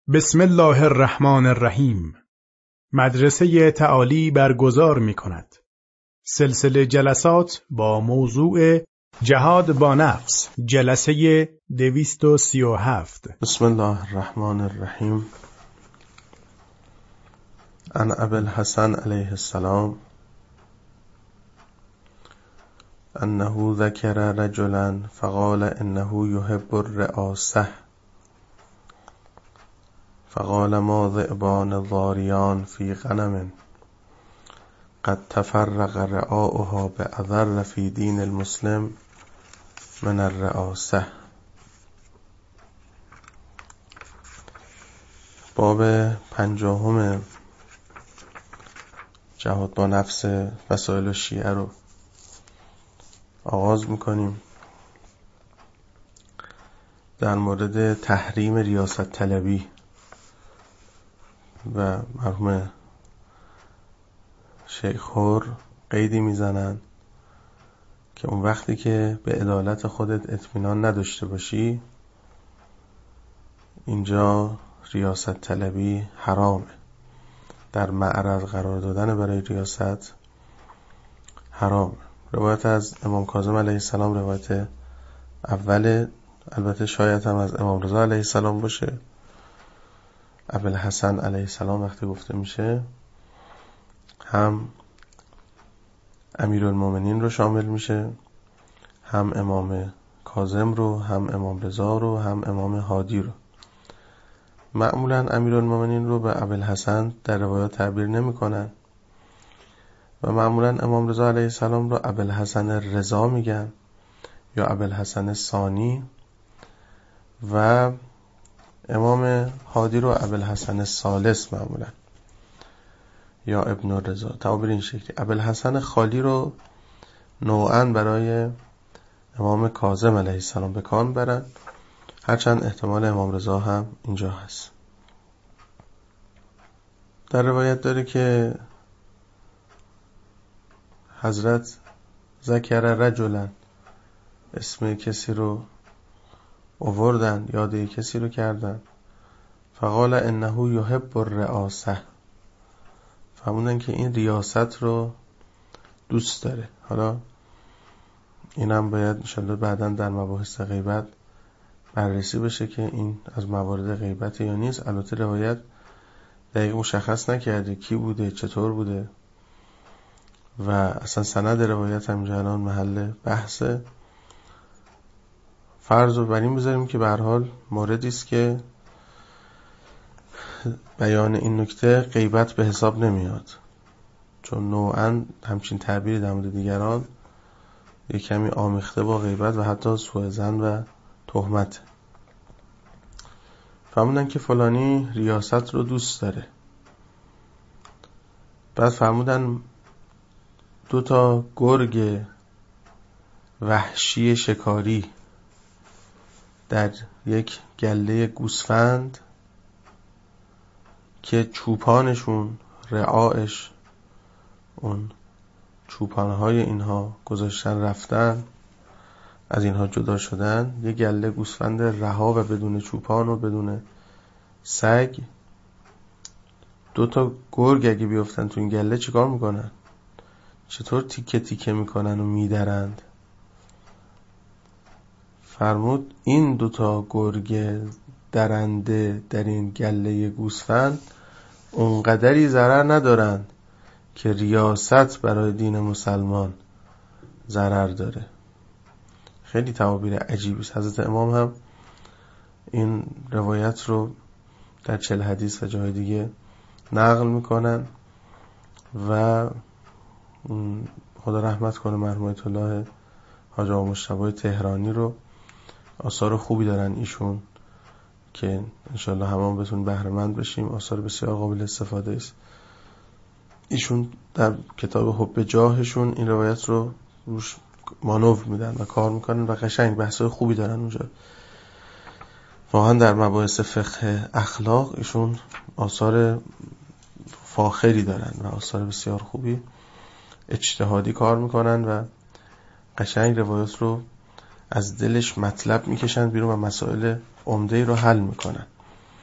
بسم الله الرحمن الرحیم. مدرسه تعالی برگزار می کند سلسله جلسات با موضوع جهاد با نفس، جلسه 237. بسم الله الرحمن الرحیم. عن ابی الحسن علیه السلام انه ذکر رجلا فقال انه یحب الرئاسة فقال ما ذئبان ضاریان فی غنم قد تفرق رعاؤها بأضر فی دین المسلم من الرئاسة. باب 50 جهاد با نفس وسایل شیعه رو آغاز میکنیم. در مورد تحریم ریاست طلبی و مرحوم شیخ هور قیدی میزنن که اون وقتی که به عدالت خودت اطمینان نداشته باشی، اینجا ریاست طلبی حرامه. در معرض قرار دادن برای ریاست حرام. روایت از امام کاظم علیه السلام روایت اول، البته شاید هم از امام رضا علیه السلام باشه. ابوالحسن علیه السلام وقتی گفته میشه هم امیرالمومنین رو شامل میشه، هم امام کاظم رو، هم امام رضا رو، هم امام هادی رو. معمولا امیرالمومنین رو به ابوالحسن در روایات تعبیر نمی کنن و معمولا امام رضا علیه السلام رو ابوالحسن رضا میگن یا ابوالحسن ثانی و امام هادی رو ابوالحسن ثالث معمولا یا ابن رضا. تعبیر این شکلی. ابوالحسن خالی رو نوعاً برای امام کاظم علیه السلام به کار برن، هرچند احتمال امام رضا هم اینجا هست. در روایت داره که حضرت ذکر رجلا، اسم کسی رو آوردن، یاد کسی رو کردن. فقال انه یحب الرئاسة، فهموندن که این ریاست رو دوست داره. حالا اینم باید انشالله بعداً در مباحث غیبت بررسی بشه که این از موارد غیبت یا نیست. البته روایت دقیق مشخص نکرده کی بوده، چطور بوده و اصلا سند روایت هم الان محل بحثه. فرض رو بر این بذاریم که به هر حال موردی است که بیان این نکته غیبت به حساب نمیاد، چون نوعاً همچین تعبیری در مورد دیگران یک کمی آمیخته با غیبت و حتی سوء ظن و تهمت. فرمودن که فلانی ریاست رو دوست داره. بعد فرمودن 2 گرگ وحشی شکاری در یک گله گوسفند که چوپانشون، رعاش، اون چوپانهای اینها گذاشتن رفتن، از اینها جدا شدن، یک گله گوسفند رها و بدون چوپان و بدون سگ. 2 گرگ اگه بیفتن تو این گله چیکار میکنن؟ چطور تیکه تیکه میکنن و میدرند؟ فرمود این 2 گرگ درنده در این گله گوسفند اونقدری ضرر ندارند که ریاست برای دین مسلمان ضرر داره. خیلی تعابیر عجیبی است. حضرت امام هم این روایت رو در 40 حدیث و جای دیگه نقل میکنن و خدا رحمت کنه مرحوم آیت الله حاج آقا مجتبی تهرانی رو، آثار خوبی دارن ایشون که انشالله همون بتون بهره مند بشیم. آثار بسیار قابل استفاده است. ایشون در کتاب حب جاهشون این روایت رو روش مانور میدن و کار میکنن و قشنگ بحثای خوبی دارن اونجا. واقعا در مباحث فقه اخلاق ایشون آثار فاخری دارن و آثار بسیار خوبی، اجتهادی کار میکنن و قشنگ روایت رو از دلش مطلب میکشن بیرون و مسائل عمده‌ای رو حل میکنن.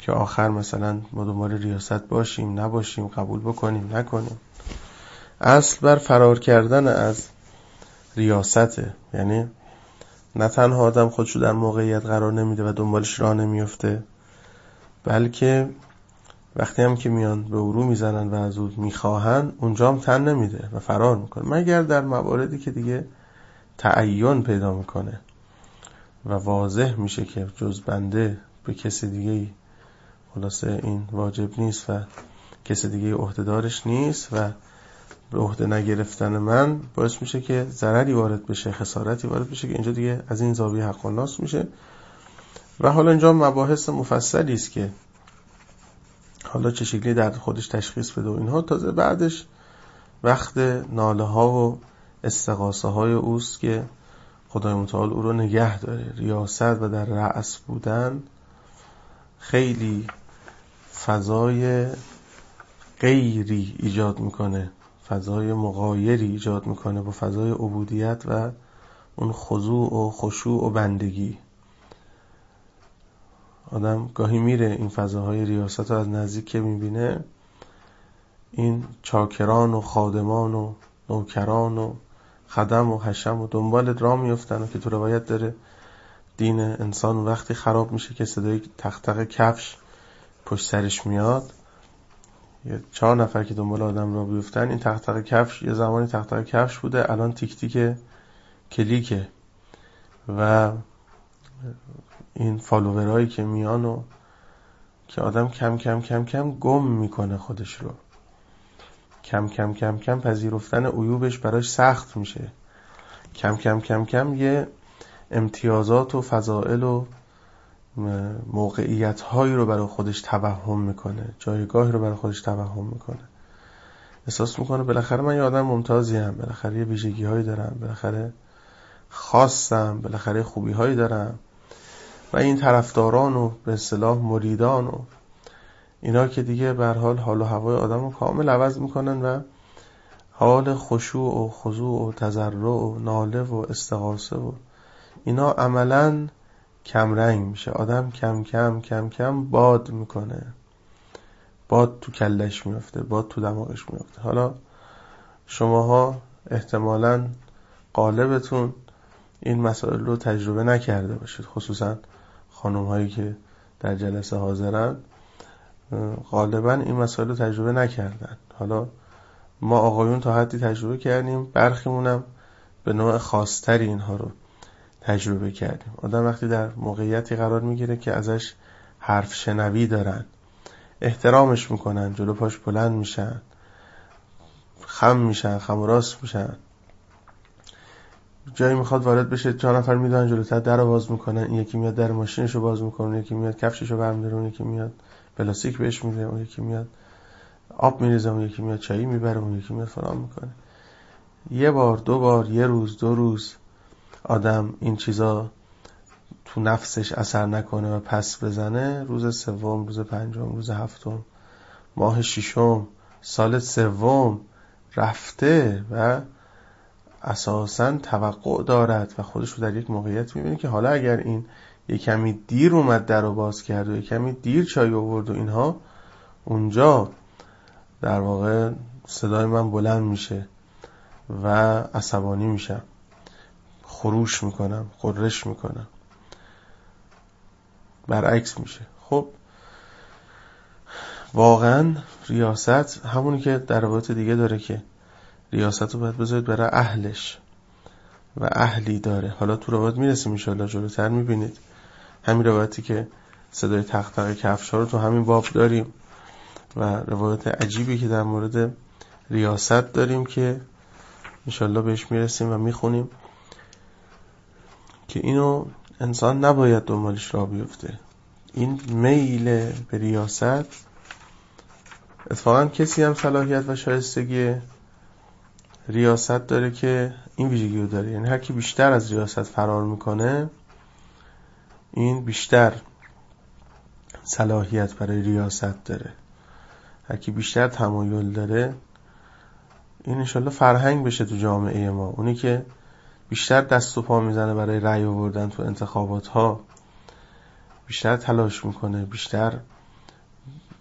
که آخر مثلا ما دنبال ریاست باشیم نباشیم، قبول بکنیم نکنیم. اصل بر فرار کردن از ریاسته. یعنی نه تنها آدم خودشو در موقعیت قرار نمیده و دنبالش راه نمیفته، بلکه وقتی هم که میان به او رو میزنن و از او میخواهن، اونجا هم تن نمیده و فرار میکنه، مگر در مواردی که دیگه تعین پیدا میکنه و واضح میشه که جز بنده به کسی دیگه خلاصه این واجب نیست و کسی دیگه عهده‌دارش نیست و به عهده نگرفتن من باعث میشه که ضرری وارد بشه، خسارتی وارد بشه، که اینجا دیگه از این زاویه حق الناس میشه. و حالا اینجا مباحث مفصلی است که حالا چه شکلی در خودش تشخیص بده و اینها تازه بعدش وقت ناله ها و استغاثه های اوست که خدای متعال او رو نگه داره. ریاست و در رأس بودن خیلی فضای غیری ایجاد میکنه، فضای مغایری ایجاد میکنه با فضای عبودیت و اون خضوع و خشوع و بندگی. آدم گاهی میره این فضاهای ریاست رو از نزدیک که میبینه، این چاکران و خادمان و نوکران و خدم و حشم و دنبال راه میفتن و که تو روایت داره دین انسان وقتی خراب میشه که صدای تق تق کفش پشت سرش میاد. یه 4 نفر که دنبال آدم راه بیفتن، این تق تق کفش یه زمانی تق تق کفش بوده، الان تیک تیک کلیکه. و این فالوورایی که میان و که آدم کم کم کم کم گم میکنه خودش رو، کم کم کم کم پذیرفتن عیوبش براش سخت میشه، کم کم کم کم یه امتیازات و فضائل و موقعیت هایی رو برای خودش توهم میکنه، جایگاهی رو برای خودش توهم میکنه، احساس میکنه بالاخره من یه آدم ممتازی ام، بالاخره یه ویژگی هایی دارم، بالاخره خاصم، بالاخره خوبی هایی دارم. و این طرفداران و به اصطلاح مریدان و اینا که دیگه به هر حال حال و هوای آدم رو کامل عوض میکنن و حال خشوع و خضوع و تضرع و ناله و استغاثه و اینا عملاً کم رنگ میشه. آدم کم کم کم کم باد میکنه، باد تو کلش میفته، باد تو دماغش میفته. حالا شماها احتمالاً غالبتون این مسائل رو تجربه نکرده باشید، خصوصاً خانم هایی که در جلسه حاضرن غالباً این مسائل رو تجربه نکردن. حالا ما آقایون تا حدی تجربه کردیم، برخیمونم به نوع خاصتری اینها رو تجربه کردیم. آدم وقتی در موقعیتی قرار میگیره که ازش حرف شنوی دارن، احترامش میکنن، جلو پاش بلند میشن، خم میشن، خم و راست میشن، جایی میخواد وارد بشه 4 نفر میدونن جلوتر در رو باز میکنن، این یکی میاد در ماشینشو باز میکنه، یکی میاد کفششو برمی‌داره، اون یکی میاد پلاستیک بهش میده، اون یکی میاد آب میریزه، اون یکی میاد چایی میبره، اون یکی میاد فلان میکنه. یه بار 2 بار، یه روز 2 روز آدم این چیزا تو نفسش اثر نکنه و پس بزنه، روز 3، روز 5، روز 7، ماه 6، سال 3 رفته و اساساً توقع دارد و خودش رو در یک موقعیت میبینه که حالا اگر این یک کمی دیر اومد در رو باز کرد و یک کمی دیر چای آورد و اینها، اونجا در واقع صدای من بلند میشه و عصبانی میشم، خروش میکنم، غرش میکنم، برعکس میشه. خب واقعا ریاست همونی که در روایت دیگه داره که ریاست رو باید بذارید برای اهلش و اهلی داره. حالا تو روایت میرسیم انشاءالله، جلوتر میبینید همین روایتی که صدای تق تق کفش ها رو تو همین باب داریم و روایت عجیبی که در مورد ریاست داریم که انشاءالله بهش میرسیم و میخونیم که اینو انسان نباید دنبالش راه بیفته. این میل به ریاست، اتفاقا کسی هم صلاحیت و شایستگی ریاست داره که این ویژگی رو داره، یعنی هر کی بیشتر از ریاست فرار میکنه، این بیشتر صلاحیت برای ریاست داره. هر کی بیشتر تمایل داره، این انشالله فرهنگ بشه تو جامعه ما. اونی که بیشتر دست و پا میزنه برای رأی آوردن تو انتخابات ها، بیشتر تلاش میکنه، بیشتر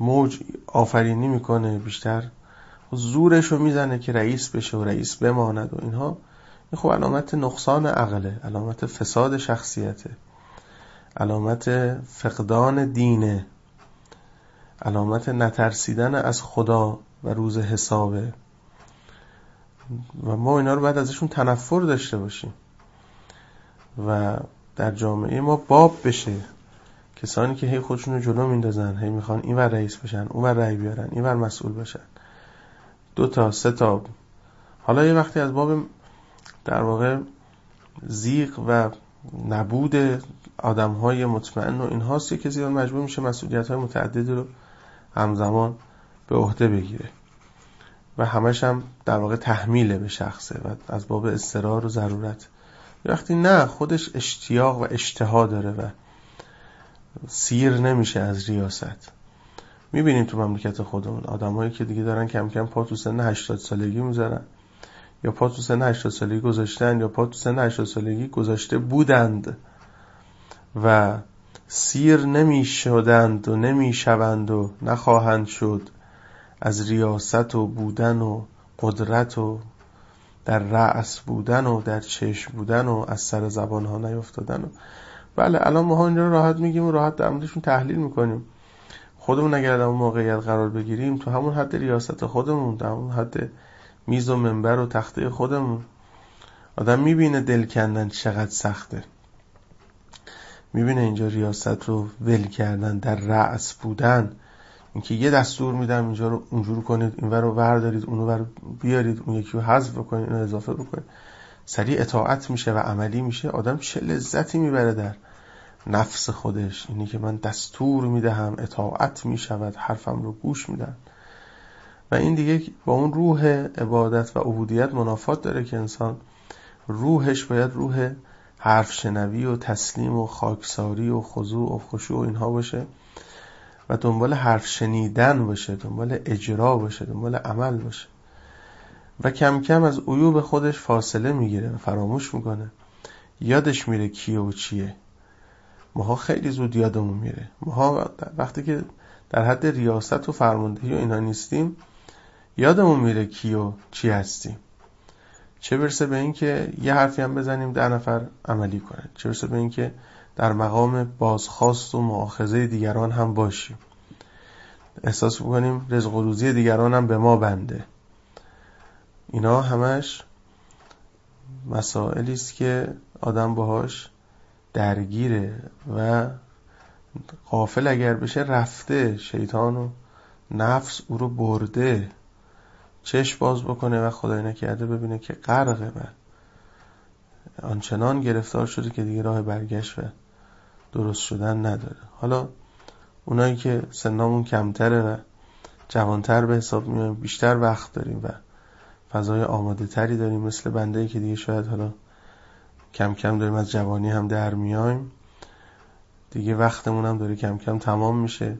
موج آفرینی میکنه، بیشتر زورشو میزنه که رئیس بشه و رئیس بماند و اینها. این خب علامت نقصان عقله، علامت فساد شخصیته، علامت فقدان دینه، علامت نترسیدن از خدا و روز حسابه و ما اینا رو باید ازشون تنفر داشته باشیم و در جامعه ما باب بشه کسانی که هی خودشون رو جلو میندازن، هی میخوان این ور رئیس بشن، اون ور رأی بیارن، این ور مسئول بشن، 2 تا 3 تا. حالا یه وقتی از باب در واقع زیغ و نبود آدم‌های مطمئن و اینهاست، کسی مجبور میشه مسئولیت‌های متعددی رو همزمان به عهده بگیره و همش هم در واقع تحمیله به شخصه و از باب اضطرار و ضرورت. وقتی نه، خودش اشتیاق و اشتها داره و سیر نمیشه از ریاست. میبینیم تو مملکت خودمون آدمایی که دیگه دارن کم کم پا تو سن 80 سالگی میذارن، یا پا تو سن 80 سالگی گذاشتن، یا پا تو سن 80 سالگی گذاشته بودند و سیر نمیشدند و نمیشوند و نخواهند شد از ریاست و بودن و قدرت و در رأس بودن و در چشم بودن و از سر زبان ها نیفتادن. بله الان ما اینجا راحت میگیم و راحت در موردشون تحلیل میکنیم. خودمون اگر در اون موقعیت قرار بگیریم، تو همون حد ریاست خودمون، در همون حد میز و منبر و تخته خودمون، آدم میبینه دل کندن چقدر سخته، میبینه اینجا ریاست رو ول کردن، در رأس بودن، اینکه یه دستور میدم اینجا رو اونجور کنید، اینور رو بردارید، اونو ور بیارید، اون یکی رو حذف بکنید، اینو اضافه بکنید، سریع اطاعت میشه و عملی میشه. آدم چه لذتی میبره در نفس خودش، اینی که من دستور میدهم، اطاعت میشود، حرفم رو گوش میدن. و این دیگه با اون روح عبادت و عبودیت منافات داره که انسان روحش باید روح حرف شنوی و تسلیم و خاکساری و خضوع و خشوع و اینها باشه و دنبال حرف شنیدن باشه، دنبال اجرا باشه، دنبال عمل باشه و کم کم از عیوب خودش فاصله میگیره و فراموش میکنه، یادش میره کیه و چیه. ماها خیلی زود یادمون میره. ماها وقتی که در حد ریاست و فرماندهی و اینا نیستیم، یادمون میره کی و چی هستیم. چه برسه به این که یه حرفی هم بزنیم 10 نفر عملی کنن، چه برسه به این که در مقام بازخواست و مؤاخذه دیگران هم باشیم، احساس بکنیم رزق و روزی دیگران هم به ما بنده. اینا همش مسائلی است که آدم باهاش درگیره و غافل اگر بشه رفته، شیطان و نفس او رو برده. چشم باز بکنه و خدای نکرده ببینه که غرقه و آنچنان گرفتار شده که دیگه راه برگشت و درست شدن نداره. حالا اونایی که سنمون کمتره و جوانتر به حساب میایم، بیشتر وقت داریم و فضای آماده تری داریم، مثل بنده‌ای که دیگه شاید حالا کم کم داریم از جوانی هم در میایم، دیگه وقتمون هم داره کم کم تمام میشه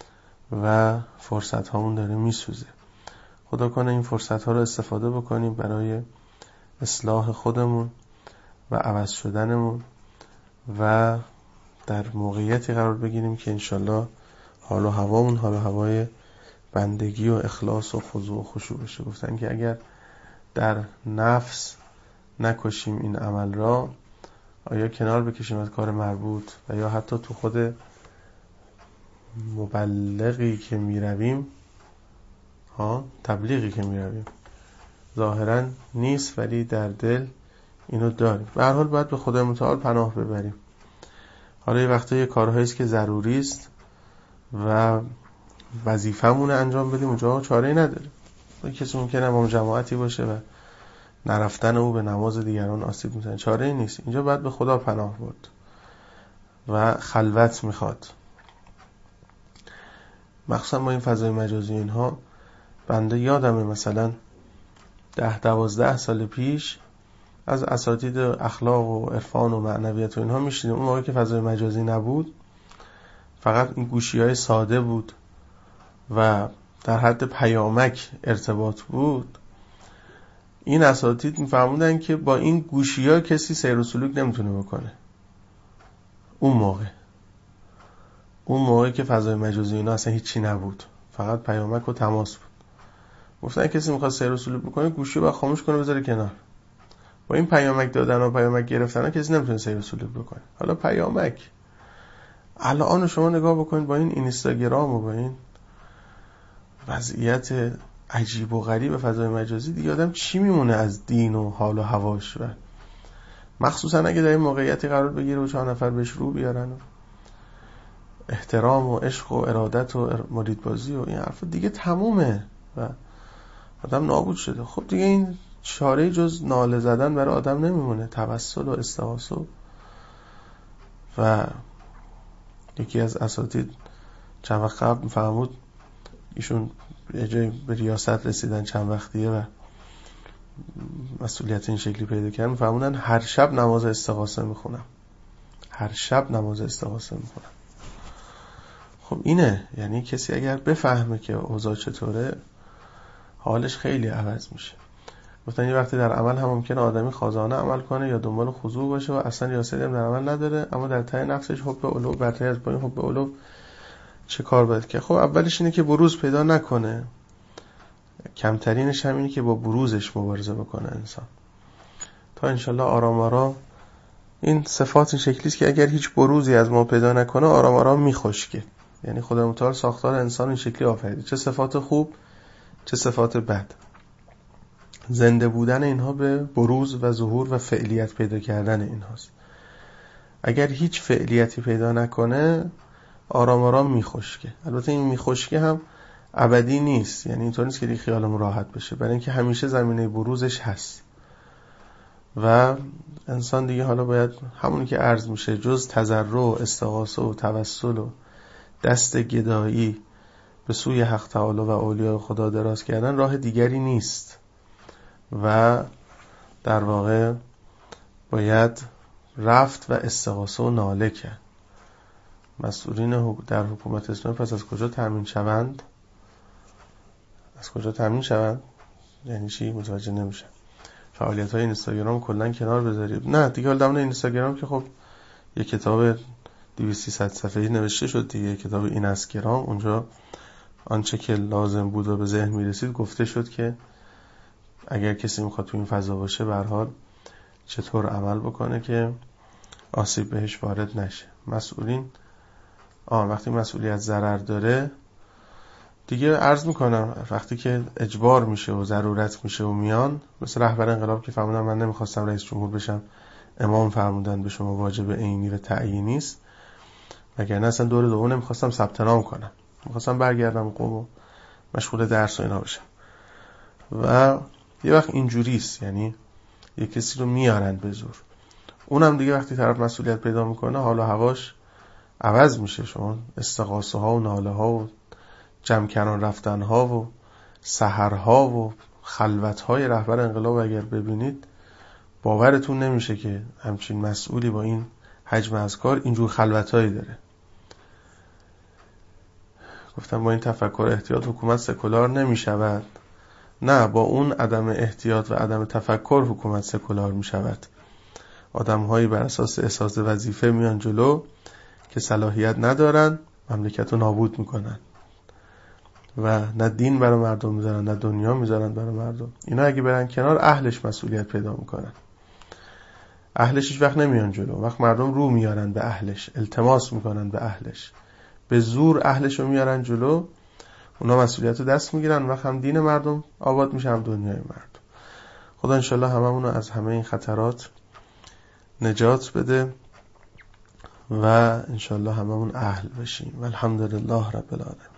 و فرصت هامون داره میسوزه. خدا کنه این فرصت ها رو استفاده بکنیم برای اصلاح خودمون و عوض شدنمون و در موقعیتی قرار بگیریم که انشالله حال و هوامون حال و هوای بندگی و اخلاص و خضوع و خشوع بشه. گفتن که اگر در نفس نکشیم این عمل را، آیا کنار بکشیم از کار مربوط و یا حتی تو خود مبلغی که میرویم، تبلیغی که میرویم ظاهرا نیست ولی در دل اینو داریم. به هر حال باید به خدای متعال پناه ببریم. حالا یه وقتا یه کارهایی است که ضروری است و وظیفه‌مون انجام بدیم، اونجا چاره‌ای نداره. کسی ممکنه امام جماعتی باشه و نرفتن او به نماز دیگران آسیب میزنه، چاره‌ای نیست. اینجا باید به خدا پناه برد و خلوت میخواد. مخصوصا ما این فضای مجازی اینها، بنده یادمه مثلا 10-12 سال پیش از اساتید اخلاق و عرفان و معنویت و اینها میشنیدیم. اون موقع که فضای مجازی نبود، فقط این گوشی‌های ساده بود و در حد پیامک ارتباط بود. این اساتید میفهموندن که با این گوشی‌ها کسی سیر و سلوک نمیتونه بکنه. اون موقع که فضای مجازی اینا اصلا هیچی نبود، فقط پیامک و تماس بود. گفتن کسی میخواد سیر و سلوک بکنه گوشی رو خاموش کنه بذاره کنار. با این پیامک دادن و پیامک گرفتن کسی نمیتونه سیر و سلوک بکنه. حالا پیامک الان شما نگاه بکنید با این اینستاگرام و با این وضعیت عجیب و غریب فضای مجازی دیگه آدم چی میمونه از دین و حال و هواش؟ و مخصوصا اگه در این موقعیتی قرار بگیره و 4 نفر بهش رو بیارن و احترام و عشق و ارادت و مریدبازی و این حرفا دیگه تمومه و آدم نابود شده. خب دیگه این چاره جز ناله زدن برای آدم نمیمونه، توسل و استغاثه. و یکی از اساتید چند وقت قبل فرمود، ایشون یه جای به ریاست رسیدن چند وقتیه و مسئولیت این شکلی پیدا کردن، فرمودن هر شب نماز استغاثه میخونم، هر شب نماز استغاثه میخونم. خب اینه، یعنی کسی اگر بفهمه که اوضاع چطوره حالش خیلی عوض میشه. گفتن یه وقتی در عمل هم ممکنه آدمی خازانه عمل کنه یا دنبال خضوع باشه و اصلا ریاست هم در عمل نداره، اما در ته نفسش حب علو برتری از پایین حب علو چه کار باید که؟ خب اولش اینه که بروز پیدا نکنه، کمترینش هم اینه که با بروزش مبارزه بکنه انسان، تا انشالله آرام آرام این صفات این شکلیست که اگر هیچ بروزی از ما پیدا نکنه آرام آرام میخشکه. یعنی خدا متعال ساختار انسان این شکلی آفریده، چه صفات خوب چه صفات بد. زنده بودن اینها به بروز و ظهور و فعلیت پیدا کردن اینهاست. اگر هیچ فعلیتی پیدا نکنه آرام آرام میخشکه. البته این میخشکه هم ابدی نیست، یعنی اینطور نیست که دیگه خیالمون راحت بشه، برای اینکه همیشه زمینه بروزش هست و انسان دیگه حالا باید همونی که عرض میشه جز تضرع و استغاثه و توسل و دست گدایی به سوی حق تعالی و اولیاء خدا دراز کردن راه دیگری نیست و در واقع باید رفت و استغاثه و ناله کرد. مسئولین در حکومت اسلامی پس از کجا تامین شوند؟ از کجا تامین شوند؟ یعنی چی؟ متوجه نمیشم. فعالیت های اینستاگرام کلن کنار بذارید؟ نه دیگه حال دمون اینستاگرام که خب یک کتاب 200-300 صفحه‌ای نوشته شد دیگه، کتاب اینستاگرام، اونجا آنچه که لازم بود و به ذهن میرسید گفته شد که اگر کسی میخواد تو این فضا باشه به هر حال چطور عمل بکنه که آسیب بهش وارد نشه. مسئولین وقتی مسئولیت ضرر داره دیگه عرض میکنم وقتی که اجبار میشه و ضرورت میشه و میان، مثل رهبر انقلاب که فرمودن من نمیخواستم رئیس جمهور بشم، امام فرمودن به شما واجب عینی و تعیینی است، وگرنه اصلا دور دوم نمیخواستم ثبت نام کنم، میخواستم برگردم قم و مشغول درس و اینا بشم. و یه وقت اینجوریست، یعنی یه کسی رو میارن به زور، اونم دیگه وقتی طرف مسئولیت پیدا میکنه حال و هواش عوض میشه. شما استغاثه ها و ناله ها و جمع کنان رفتن ها و سحرها و خلوت های رهبر انقلاب اگر ببینید باورتون نمیشه که همچین مسئولی با این حجم از کار اینجور خلوت هایی داره. گفتم با این تفکر احتیاط حکومت سکولار نمیشود. نه، با اون عدم احتیاط و عدم تفکر حکومت سکولار میشود. آدم هایی بر اساس احساس وظیفه میان جلو که صلاحیت ندارن، مملکت رو نابود میکنن و نه دین برای مردم میذارن نه دنیا میذارن برای مردم. اینا اگه برن کنار اهلش مسئولیت پیدا میکنن، اهلش هیچ وقت نمیان جلو. وقت مردم رو میارن به اهلش، التماس میکنن به اهلش، به زور اهلش رو میارن جلو، اونا مسئولیت رو دست میگیرن، وقت هم دین مردم آباد میشه هم دنیای مردم. خدا انشالله هممون رو از همه این خطرات نجات بده و انشالله هممون اهل بشیم. والحمدلله رب العالمین.